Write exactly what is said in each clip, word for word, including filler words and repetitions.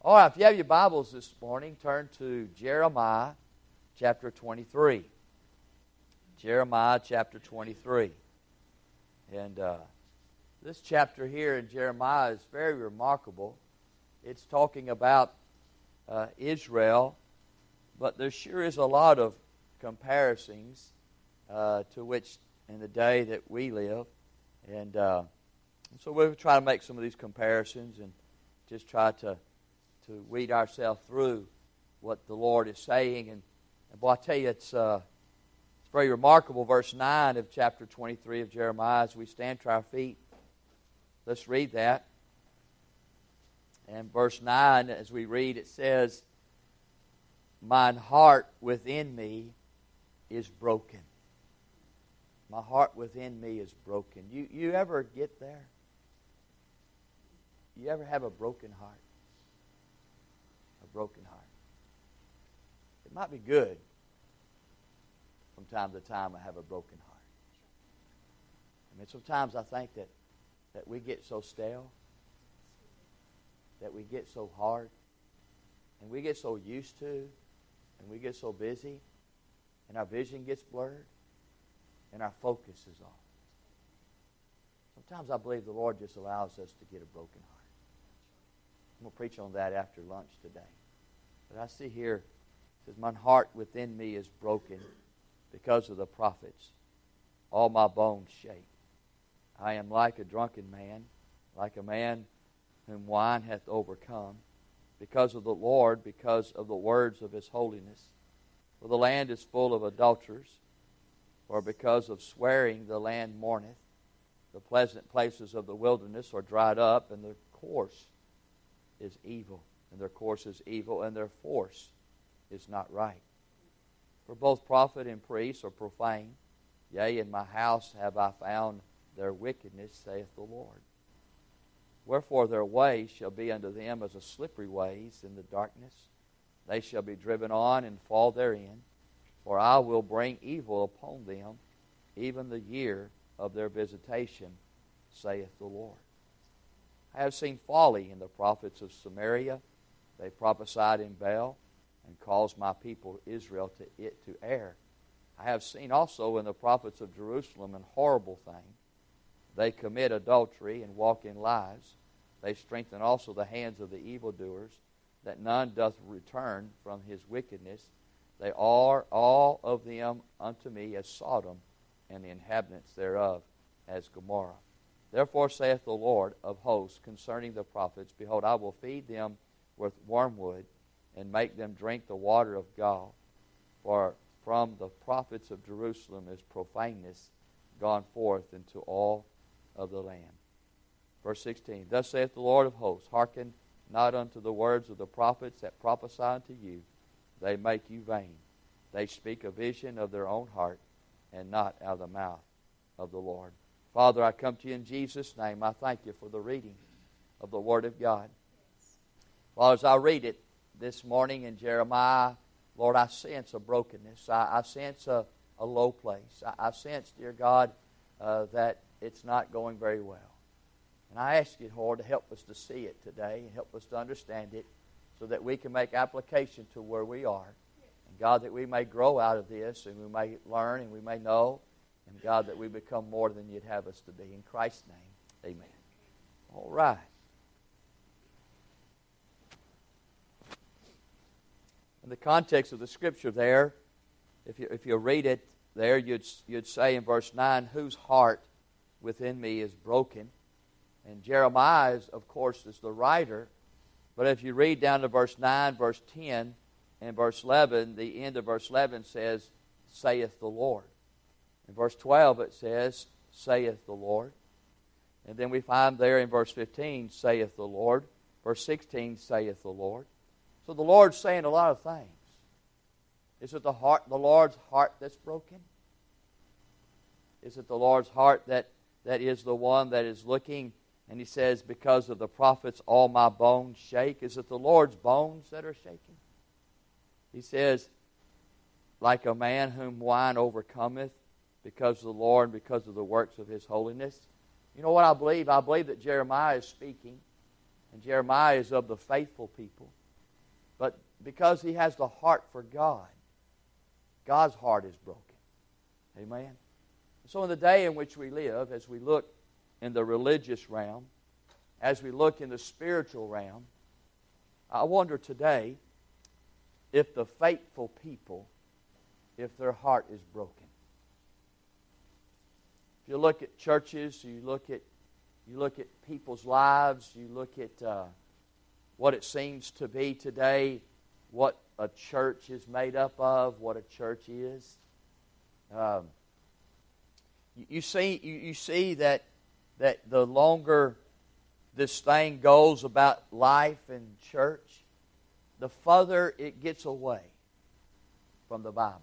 All right, if you have your Bibles this morning, turn to Jeremiah chapter twenty-three. Jeremiah chapter twenty-three. And uh, this chapter here in Jeremiah is very remarkable. It's talking about uh, Israel, but there sure is a lot of comparisons uh, to which in the day that we live. And uh, so we'll try to make some of these comparisons and just try to to weed ourselves through what the Lord is saying. And, and boy, I tell you, it's, uh, it's very remarkable. Verse nine of chapter twenty-three of Jeremiah, as we stand to our feet. Let's read that. And verse nine, as we read, it says, "Mine heart within me is broken." My heart within me is broken. You, you ever get there? You ever have a broken heart? Broken heart. It might be good from time to time to have a broken heart. I mean, sometimes I think that, that we get so stale, that we get so hard, and we get so used to, and we get so busy, and our vision gets blurred, and our focus is off. Sometimes I believe the Lord just allows us to get a broken heart. I'm going to preach on that after lunch today. But I see here, it says, "My heart within me is broken because of the prophets. All my bones shake. I am like a drunken man, like a man whom wine hath overcome, because of the Lord, because of the words of His holiness. For the land is full of adulterers, for because of swearing the land mourneth. The pleasant places of the wilderness are dried up, and the course is evil. And their course is evil, and their force is not right. For both prophet and priest are profane. Yea, in my house have I found their wickedness, saith the Lord. Wherefore their way shall be unto them as a slippery ways in the darkness. They shall be driven on and fall therein. For I will bring evil upon them, even the year of their visitation, saith the Lord. I have seen folly in the prophets of Samaria. They prophesied in Baal and caused my people Israel to it to err. I have seen also in the prophets of Jerusalem an horrible thing. They commit adultery and walk in lies. They strengthen also the hands of the evildoers, that none doth return from his wickedness. They are all of them unto me as Sodom, and the inhabitants thereof as Gomorrah. Therefore saith the Lord of hosts concerning the prophets, Behold, I will feed them with wormwood, and make them drink the water of gall. For from the prophets of Jerusalem is profaneness gone forth into all of the land. Verse sixteen, Thus saith the Lord of hosts, Hearken not unto the words of the prophets that prophesy unto you. They make you vain. They speak a vision of their own heart, and not out of the mouth of the Lord. Father, I come to you in Jesus' name. I thank you for the reading of the Word of God. Well, as I read it this morning in Jeremiah, Lord, I sense a brokenness. I, I sense a, a low place. I, I sense, dear God, uh, that it's not going very well. And I ask you, Lord, to help us to see it today and help us to understand it so that we can make application to where we are. And God, that we may grow out of this and we may learn and we may know. And God, that we become more than you'd have us to be. In Christ's name, amen. All right. In the context of the Scripture there, if you, if you read it there, you'd, you'd say in verse nine, Whose heart within me is broken? And Jeremiah, is, of course, is the writer. But if you read down to verse nine, verse ten, and verse eleven, the end of verse eleven says, Saith the Lord. In verse twelve it says, Saith the Lord. And then we find there in verse fifteen, Saith the Lord. Verse sixteen, Saith the Lord. So the Lord's saying a lot of things. Is it the heart, the Lord's heart that's broken? Is it the Lord's heart that, that is the one that is looking, and He says, because of the prophets all my bones shake? Is it the Lord's bones that are shaking? He says, like a man whom wine overcometh, because of the Lord, because of the works of His holiness. You know what I believe? I believe that Jeremiah is speaking, And Jeremiah is of the faithful people. But because he has the heart for God, God's heart is broken. Amen? So in the day in which we live, as we look in the religious realm, as we look in the spiritual realm, I wonder today if the faithful people, if their heart is broken. If you look at churches, you look at you look at people's lives, you look at uh, what it seems to be today, what a church is made up of, what a church is. Um, you, you see, you, you see that that the longer this thing goes about life and church, the further it gets away from the Bible.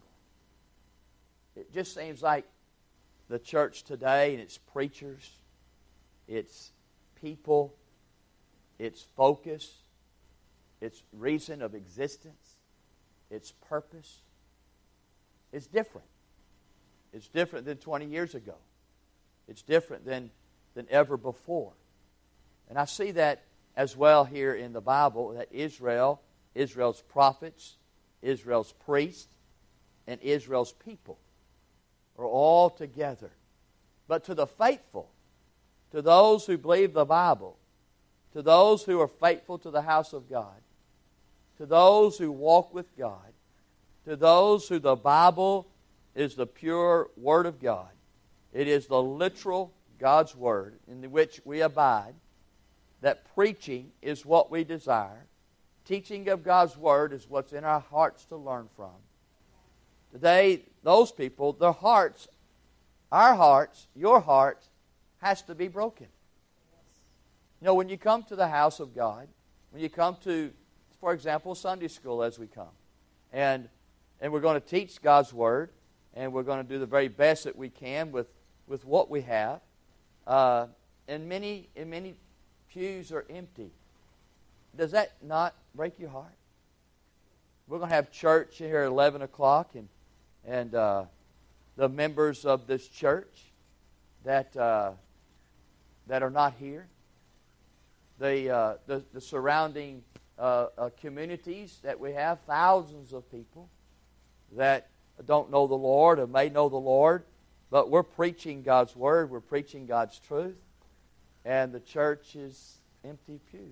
It just seems like the church today and its preachers, its people, its focus, its reason of existence, its purpose, is different. It's different than twenty years ago. It's different than, than ever before. And I see that as well here in the Bible, that Israel, Israel's prophets, Israel's priests, and Israel's people are all together. But to the faithful, to those who believe the Bible, to those who are faithful to the house of God, to those who walk with God, to those who the Bible is the pure Word of God, it is the literal God's Word in which we abide, that preaching is what we desire, teaching of God's Word is what's in our hearts to learn from. Today, those people, their hearts, our hearts, your heart, has to be broken. You know, when you come to the house of God, when you come to, for example, Sunday school as we come, and and we're going to teach God's Word, and we're going to do the very best that we can with, with what we have, uh, and many and many pews are empty. Does that not break your heart? We're going to have church here at eleven o'clock, and and uh, the members of this church that uh, that are not here, the uh, the, the surrounding uh, uh, communities that we have, thousands of people that don't know the Lord or may know the Lord, but we're preaching God's Word, we're preaching God's truth, and the church is empty pews.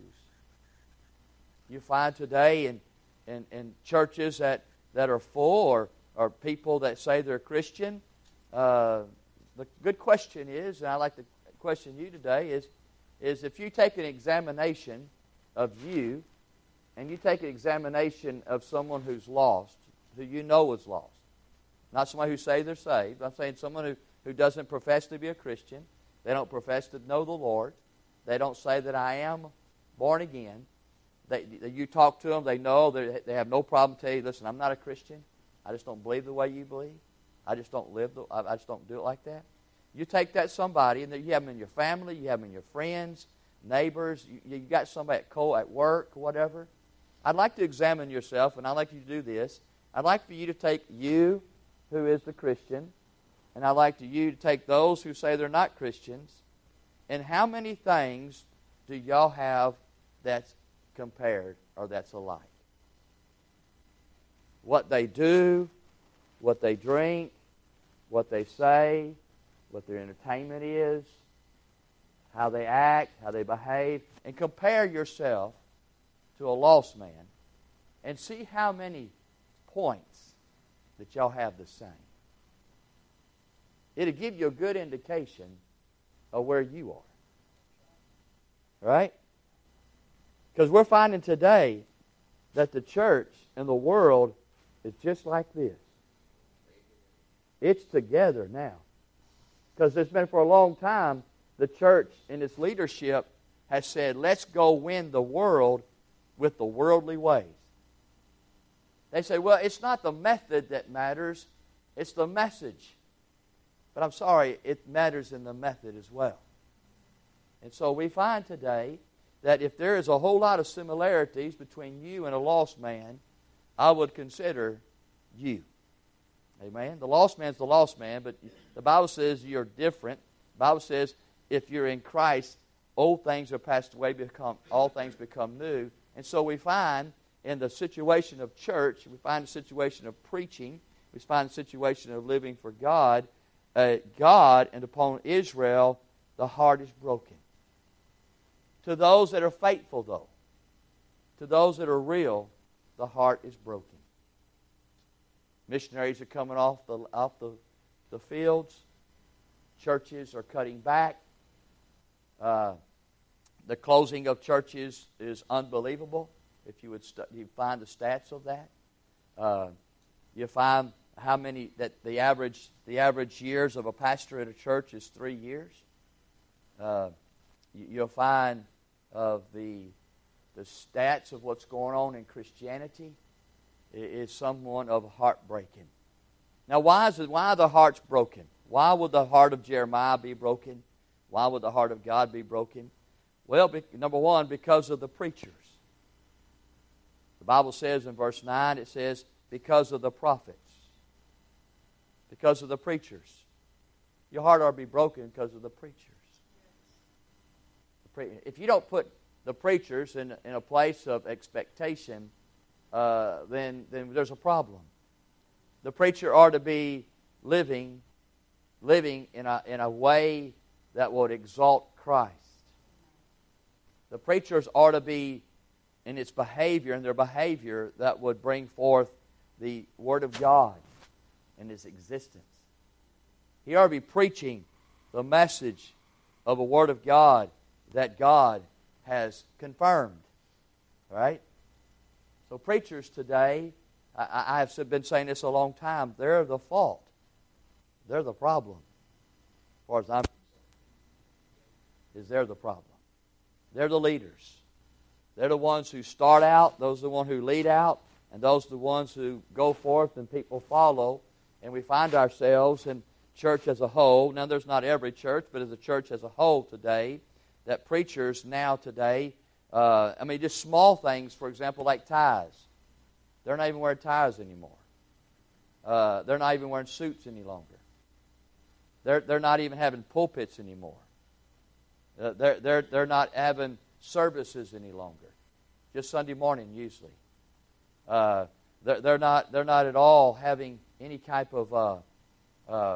You find today in, in, in churches that, that are full, or, or people that say they're Christian, uh, the good question is, and I'd like to question you today, is, is if you take an examination of you, and you take an examination of someone who's lost, who you know is lost, not someone who say they're saved, I'm saying someone who, who doesn't profess to be a Christian, they don't profess to know the Lord, they don't say that I am born again. They, you talk to them, they know, they, they have no problem telling you, listen, I'm not a Christian. I just don't believe the way you believe. I just don't live, the, I, I just don't do it like that. You take that somebody, and you have them in your family, you have them in your friends, neighbors, you, you got somebody at co at work, whatever. I'd like to examine yourself, and I'd like you to do this. I'd like for you to take you, who is the Christian, and I'd like for you to take those who say they're not Christians, and how many things do y'all have that's compared or that's alike? What they do, what they drink, what they say, what their entertainment is, how they act, how they behave, and compare yourself to a lost man and see how many points that y'all have the same. It'll give you a good indication of where you are. Right? Because we're finding today that the church and the world is just like this. It's together now. Because there's been for a long time, the church and its leadership has said, let's go win the world with the worldly ways. They say, well, it's not the method that matters, it's the message. But I'm sorry, it matters in the method as well. And so we find today that if there is a whole lot of similarities between you and a lost man, I would consider you. Amen? The lost man's the lost man, but the Bible says you're different. The Bible says if you're in Christ, old things are passed away, become all things become new. And so we find in the situation of church, we find the situation of preaching, we find the situation of living for God, uh, God and upon Israel, the heart is broken. To those that are faithful, though, to those that are real, the heart is broken. Missionaries are coming off the off the, the fields. Churches are cutting back. Uh, the closing of churches is unbelievable. If you would stu- you find the stats of that, uh, you find how many that the average the average years of a pastor at a church is three years. Uh, you, you'll find of the the stats of what's going on in Christianity is somewhat of heartbreaking. Now, why is it, why are the hearts broken? Why would the heart of Jeremiah be broken? Why would the heart of God be broken? Well, be, number one, because of the preachers. The Bible says in verse nine, it says, because of the prophets. Because of the preachers. Your heart ought to be broken because of the preachers. The pre- if you don't put the preachers in, in a place of expectation, uh, then, then there's a problem. The preacher ought to be living, living in a, in a way that would exalt Christ. The preachers ought to be in its behavior, in their behavior that would bring forth the Word of God in its existence. He ought to be preaching the message of a Word of God that God has confirmed. Right? So preachers today, I, I have been saying this a long time, they're the fault. They're the problem. As far as I'm concerned, is they're the problem. They're the leaders. They're the ones who start out, those are the ones who lead out, and those are the ones who go forth and people follow. And we find ourselves in church as a whole. Now, there's not every church, but as a church as a whole today, that preachers now today, uh, I mean, just small things, for example, like ties. They're not even wearing ties anymore. Uh, they're not even wearing suits any longer. They're, they're not even having pulpits anymore. Uh, they're, they're, they're not having services any longer. Just Sunday morning, usually. Uh, they're, they're, not, they're not at all having any type of uh, uh,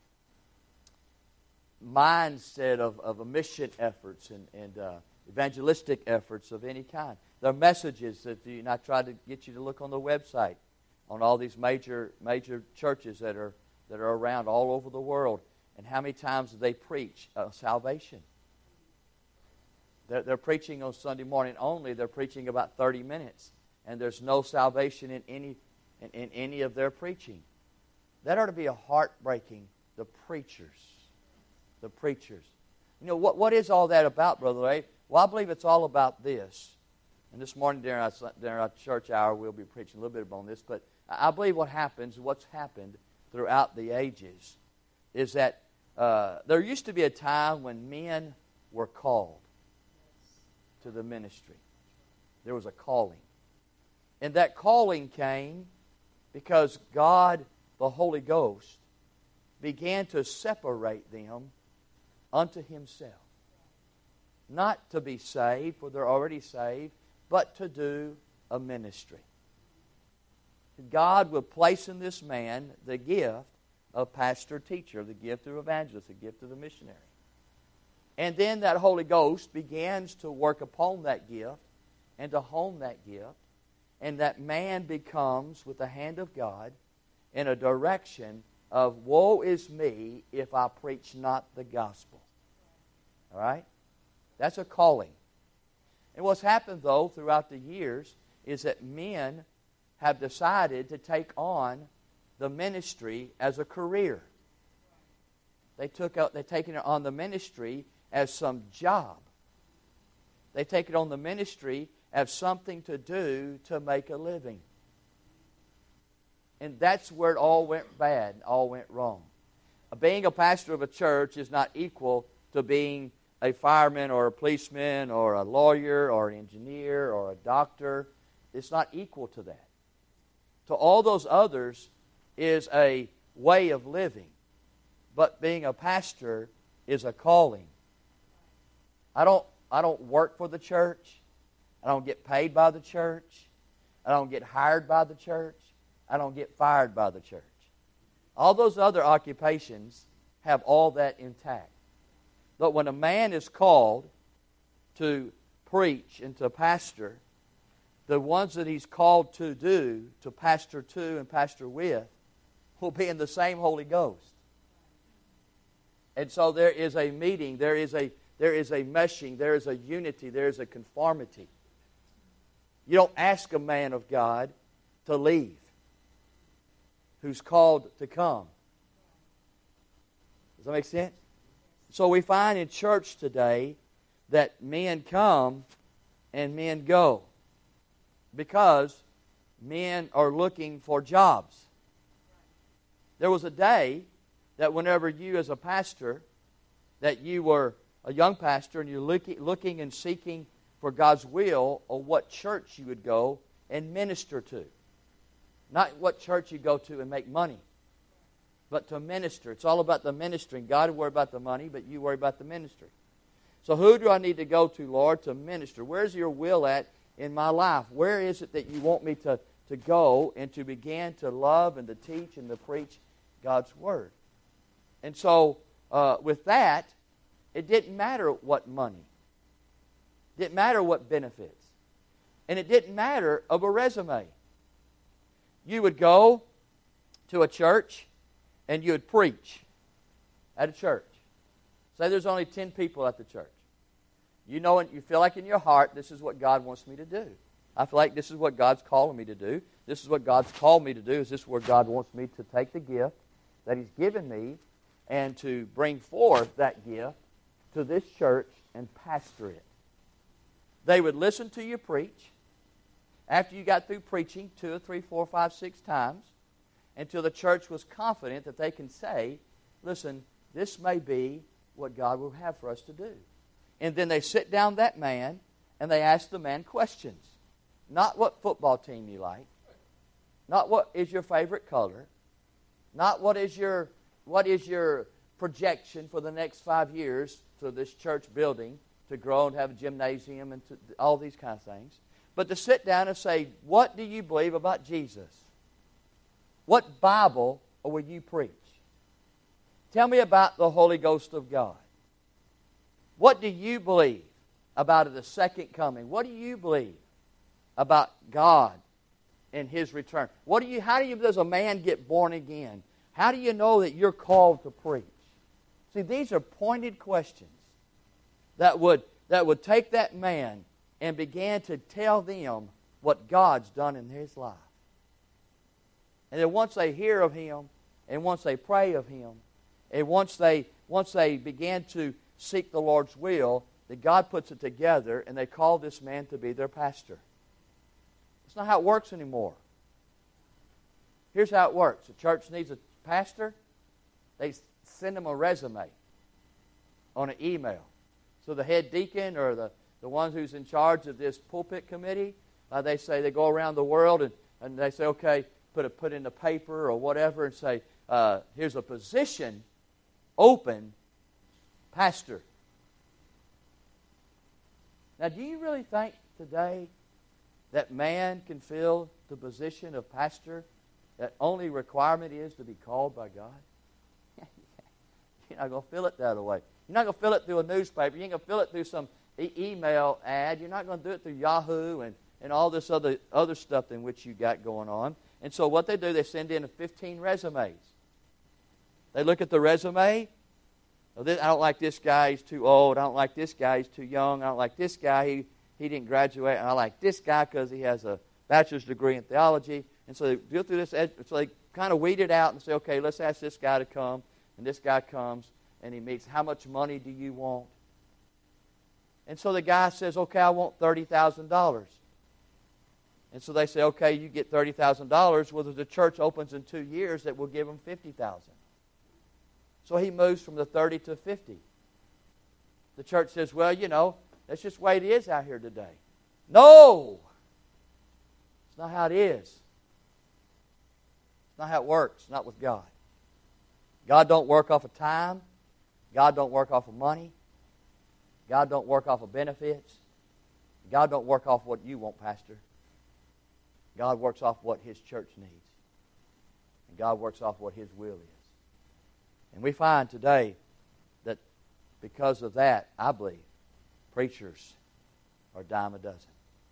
mindset of, of a mission efforts and, and uh, evangelistic efforts of any kind. There are messages that you, and I tried to get you to look on the website on all these major major churches that are that are around all over the world, and how many times do they preach uh, salvation? They're, they're preaching on Sunday morning only. They're preaching about thirty minutes, and there's no salvation in any in, in any of their preaching. That ought to be a heartbreaking. The preachers, the preachers. You know what? What is all that about, Brother Ray? Well, I believe it's all about this. And this morning during our, during our church hour, we'll be preaching a little bit on this. But I believe what happens, what's happened throughout the ages, is that uh, there used to be a time when men were called to the ministry. There was a calling. And that calling came because God, the Holy Ghost, began to separate them unto Himself. Not to be saved, for they're already saved, but to do a ministry. God would place in this man the gift of pastor-teacher, the gift of evangelist, the gift of the missionary. And then that Holy Ghost begins to work upon that gift and to hone that gift, and that man becomes, with the hand of God, in a direction of, woe is me if I preach not the gospel. All right? That's a calling. And what's happened, though, throughout the years is that men have decided to take on the ministry as a career. They took out, they've taken it on the ministry as some job. They take it on the ministry as something to do to make a living. And that's where it all went bad, all went wrong. Being a pastor of a church is not equal to being a fireman or a policeman or a lawyer or an engineer or a doctor. It's not equal to that. To all those others is a way of living. But being a pastor is a calling. I don't, I don't work for the church. I don't get paid by the church. I don't get hired by the church. I don't get fired by the church. All those other occupations have all that intact. But when a man is called to preach and to pastor, the ones that he's called to do, to pastor to and pastor with, will be in the same Holy Ghost. And so there is a meeting, there is a, there is a meshing, there is a unity, there is a conformity. You don't ask a man of God to leave who's called to come. Does that make sense? So we find in church today that men come and men go because men are looking for jobs. There was a day that whenever you as a pastor, that you were a young pastor and you're looking, looking and seeking for God's will or what church you would go and minister to. Not what church you go to and make money, but to minister. It's all about the ministering. God will worry about the money, but you worry about the ministry. So who do I need to go to, Lord, to minister? Where's your will at in my life? Where is it that you want me to, to go and to begin to love and to teach and to preach God's Word? And so uh, with that, it didn't matter what money. It didn't matter what benefits. And it didn't matter of a resume. You would go to a church and you would preach at a church. Say there's only ten people at the church. You know, and you feel like in your heart, this is what God wants me to do. I feel like this is what God's calling me to do. This is what God's called me to do. Is this where God wants me to take the gift that He's given me and to bring forth that gift to this church and pastor it? They would listen to you preach. After you got through preaching two or three, four, five, six times, until the church was confident that they can say, listen, this may be what God will have for us to do. And then they sit down that man and they ask the man questions. Not what football team you like. Not what is your favorite color. Not what is your, what is your projection for the next five years for this church building to grow and have a gymnasium and to, all these kind of things. But to sit down and say, what do you believe about Jesus? What Bible will you preach? Tell me about the Holy Ghost of God. What do you believe about the second coming? What do you believe about God and His return? What do you? How do you, does a man get born again? How do you know that you're called to preach? See, these are pointed questions that would, that would take that man and began to tell them what God's done in his life. And then once they hear of Him, and once they pray of Him, and once they once they begin to seek the Lord's will, that God puts it together, and they call this man to be their pastor. It's not how it works anymore. Here's how it works. The church needs a pastor. They send them a resume on an email. So the head deacon or the The ones who's in charge of this pulpit committee, uh, they say they go around the world and, and they say, okay, put a, put in the paper or whatever and say, uh, here's a position open, pastor. Now, do you really think today that man can fill the position of pastor? That only requirement is to be called by God? You're not going to fill it that way. You're not going to fill it through a newspaper. You ain't going to fill it through some e- email ad. You're not going to do it through Yahoo and, and all this other, other stuff in which you got going on. And so what they do, they send in fifteen resumes. They look at the resume. Oh, this, I don't like this guy. He's too old. I don't like this guy. He's too young. I don't like this guy. He, he didn't graduate. And I like this guy because he has a bachelor's degree in theology. And so they go through this. So they kind of weed it out and say, okay, let's ask this guy to come. And this guy comes and he meets, how much money do you want? And so the guy says, okay, I want thirty thousand dollars. And so they say, okay, you get thirty thousand dollars. Well, the church opens in two years that will give him fifty thousand dollars. So he moves from the thirty to fifty. The church says, well, you know, that's just the way it is out here today. No! It's not how it is. It's not how it works. Not with God. God don't work off of time. God don't work off of money. God don't work off of benefits. God don't work off what you want, Pastor. God works off what His church needs. And God works off what His will is. And we find today that because of that, I believe, preachers are a dime a dozen.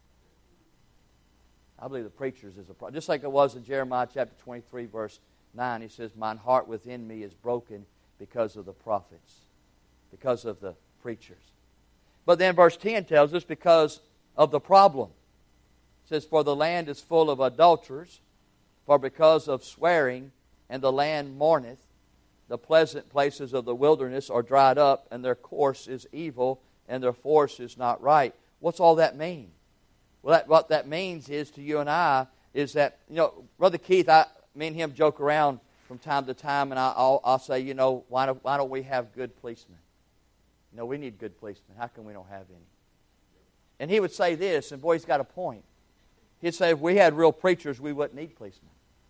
I believe the preachers is a problem. Just like it was in Jeremiah chapter twenty-three, verse nine, he says, "Mine heart within me is broken because of the prophets," because of the preachers. But then verse ten tells us because of the problem. It says, "For the land is full of adulterers, for because of swearing, and the land mourneth, the pleasant places of the wilderness are dried up, and their course is evil, and their force is not right." What's all that mean? Well, that, what that means is to you and I is that, you know, Brother Keith, I, me and him joke around from time to time, and I, I'll, I'll say, you know, why don't, why don't we have good policemen? You know, we need good policemen. How come we don't have any? And he would say this, and boy, he's got a point. He'd say, if we had real preachers, we wouldn't need policemen.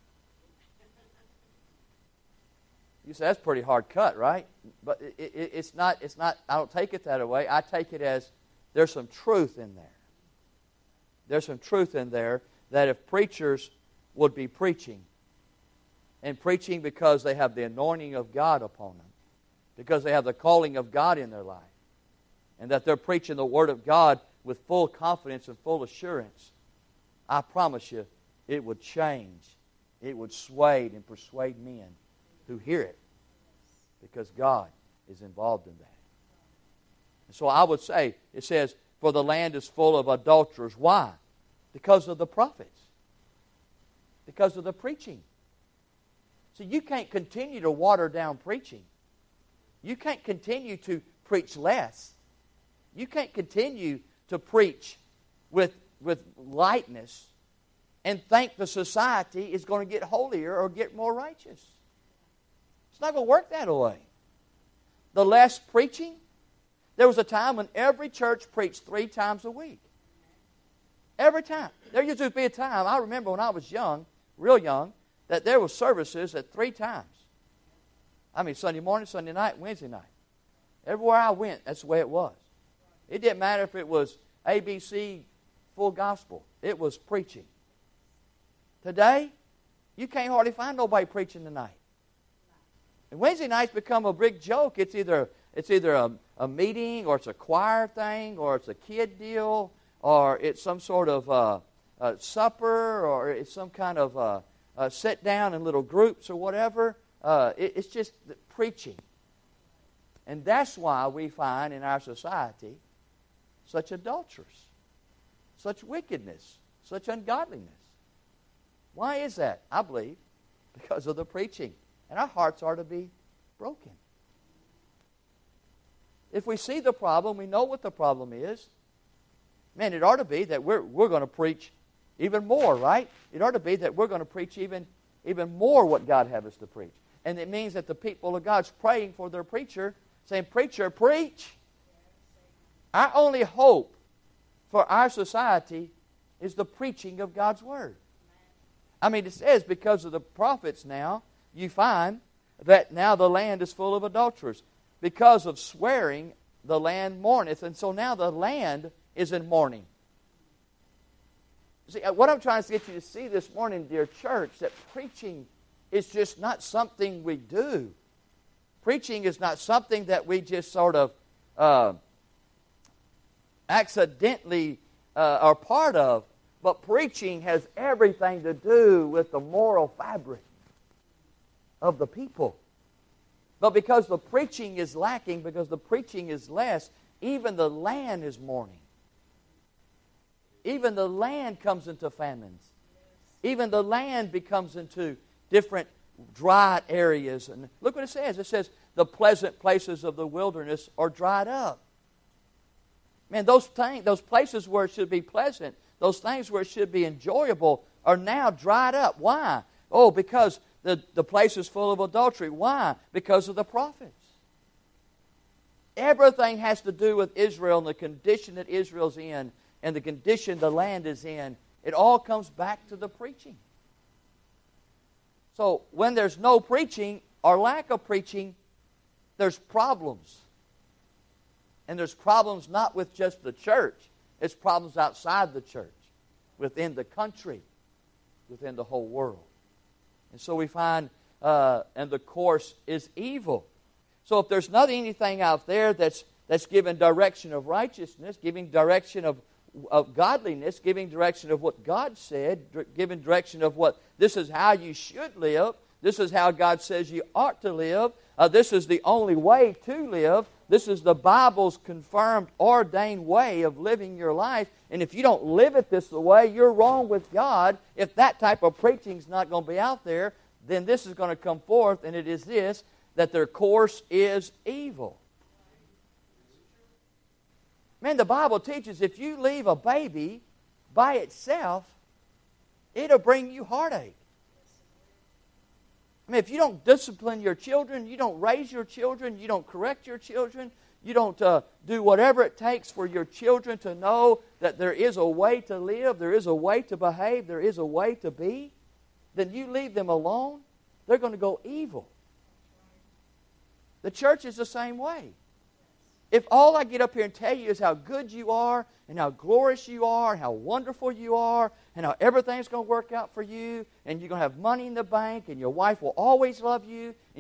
You say, that's pretty hard cut, right? But it, it, it's not, it's not, I don't take it that way. I take it as there's some truth in there. There's some truth in there that if preachers would be preaching, and preaching because they have the anointing of God upon them, because they have the calling of God in their life, and that they're preaching the Word of God with full confidence and full assurance, I promise you, it would change. It would sway and persuade men who hear it, because God is involved in that. And so I would say, it says, "For the land is full of adulterers." Why? Because of the prophets. Because of the preaching. So you can't continue to water down preaching. You can't continue to preach less. You can't continue to preach with, with lightness and think the society is going to get holier or get more righteous. It's not going to work that way. The less preaching, there was a time when every church preached three times a week. Every time. There used to be a time, I remember when I was young, real young, that there were services at three times. I mean, Sunday morning, Sunday night, Wednesday night. Everywhere I went, that's the way it was. It didn't matter if it was A B C, full gospel. It was preaching. Today, you can't hardly find nobody preaching tonight. And Wednesday nights become a big joke. It's either it's either a, a meeting, or it's a choir thing, or it's a kid deal, or it's some sort of uh, uh, supper, or it's some kind of uh, uh, sit down in little groups or whatever. Uh, it, it's just preaching. And that's why we find in our society such adulterers, such wickedness, such ungodliness. Why is that? I believe because of the preaching. And our hearts are to be broken. If we see the problem, we know what the problem is. Man, it ought to be that we're, we're going to preach even more, right? It ought to be that we're going to preach even, even more what God has us to preach. And it means that the people of God's praying for their preacher, saying, "Preacher, preach." Our only hope for our society is the preaching of God's Word. I mean, it says because of the prophets now, you find that now the land is full of adulterers. Because of swearing, the land mourneth. And so now the land is in mourning. See, what I'm trying to get you to see this morning, dear church, that preaching is just not something we do. Preaching is not something that we just sort of uh, accidentally uh, are part of. But preaching has everything to do with the moral fabric of the people. But because the preaching is lacking, because the preaching is less, even the land is mourning. Even the land comes into famines. Even the land becomes into different dry areas. And look what it says. It says, the pleasant places of the wilderness are dried up. Man, those things, those places where it should be pleasant, those things where it should be enjoyable, are now dried up. Why? Oh, because the, the place is full of adultery. Why? Because of the prophets. Everything has to do with Israel and the condition that Israel's in and the condition the land is in. It all comes back to the preaching. So when there's no preaching or lack of preaching, there's problems. And there's problems not with just the church. It's problems outside the church, within the country, within the whole world. And so we find, uh, and the course is evil. So if there's not anything out there that's that's giving direction of righteousness, giving direction of, of godliness, giving direction of what God said, giving direction of what this is how you should live, this is how God says you ought to live, uh, this is the only way to live, this is the Bible's confirmed, ordained way of living your life, and if you don't live it this way, you're wrong with God. If that type of preaching is not going to be out there, then this is going to come forth, and it is this, that their course is evil. Man, the Bible teaches if you leave a baby by itself, it'll bring you heartache. I mean, if you don't discipline your children, you don't raise your children, you don't correct your children, you don't uh, do whatever it takes for your children to know that there is a way to live, there is a way to behave, there is a way to be, then you leave them alone, they're going to go evil. The church is the same way. If all I get up here and tell you is how good you are, and how glorious you are, and how wonderful you are, and how everything's going to work out for you, and you're going to have money in the bank, and your wife will always love you,